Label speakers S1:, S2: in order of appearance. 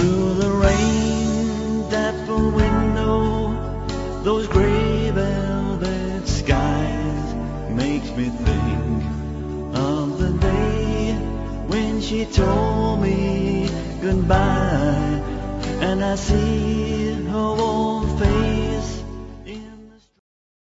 S1: Through the rain, that full window, those gray velvet skies, makes me think of the day when she told me goodbye, and I see her walk